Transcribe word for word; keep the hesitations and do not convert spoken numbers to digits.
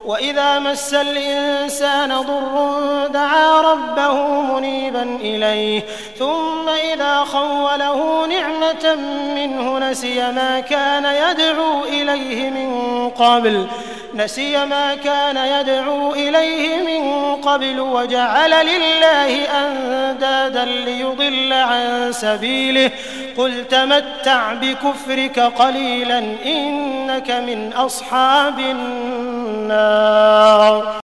وإذا مس الإنسان ضر دعا ربه منيبا إليه ثم إذا خوله نعمة منه نسي ما كان يدعو إليه من قبل نسي ما كان يدعو إليه من قبل وجعل لله أندادا ليضل عن سبيله قل تمتع بكفرك قليلا إنك من أصحاب النار